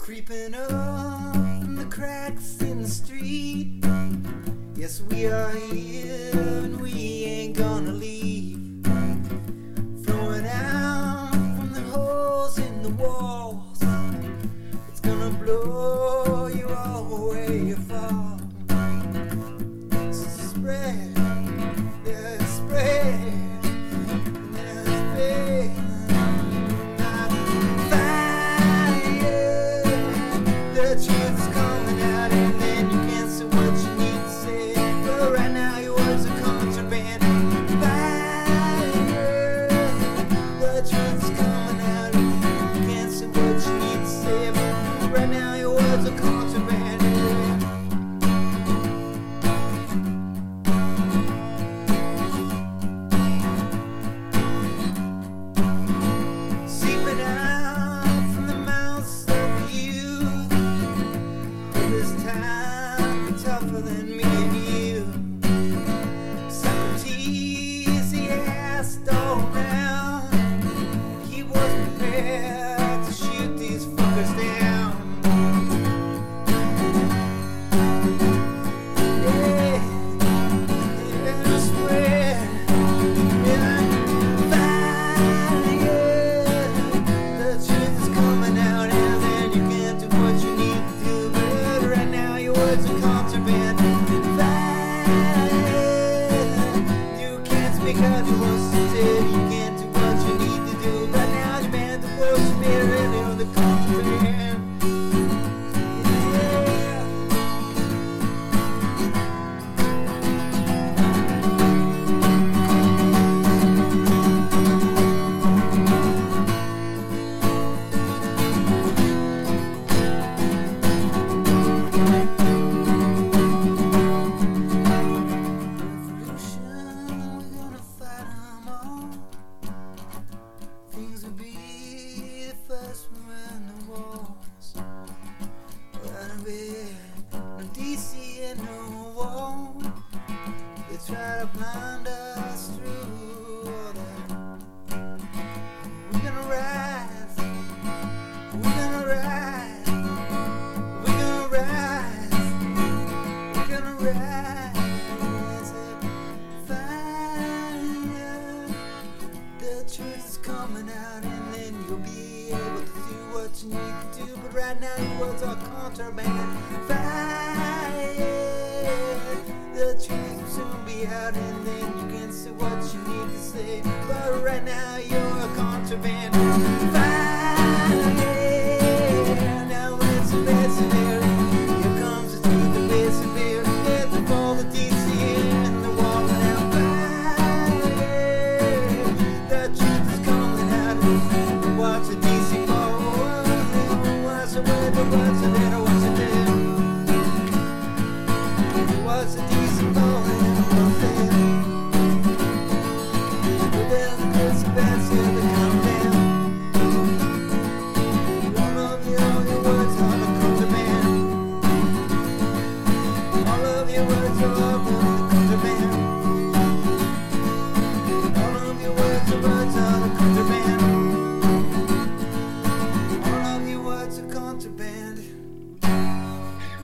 Creeping up from the cracks in the street. Yes, we are here and we ain't gonna leave. Flowing out from the holes in the walls. It's gonna blow you all where you fall. So spread, yeah, spread. The truth is coming out and then you can't say what you need to say. But right now your words are contraband. Fire. The truth is coming out and you can't say what you need to say. But right now your words are contraband. Seeping out from the mouths of you. This time tougher than me and you. Socrates, he asked all down. He was prepared to shoot these fuckers down. Yeah, I swear. Yeah, fire. The truth is coming out and then you can't do what you need to do. Right now your words are contraband. You can't speak out your words today. You can't do what you need to do. Right now you banned the words you made really on the contraband. Things will be the first when the walls. Gonna be no DC and no wall. They try to blind us through all that. We're gonna rise. We're gonna rise. We're gonna rise. We're gonna rise. Fire. The truth is coming out and then you'll be able to do what you need to do. But right now your words are contraband. Fire. The truth will soon be out and then you can say what you need to say. But right now you're a contraband. Fire.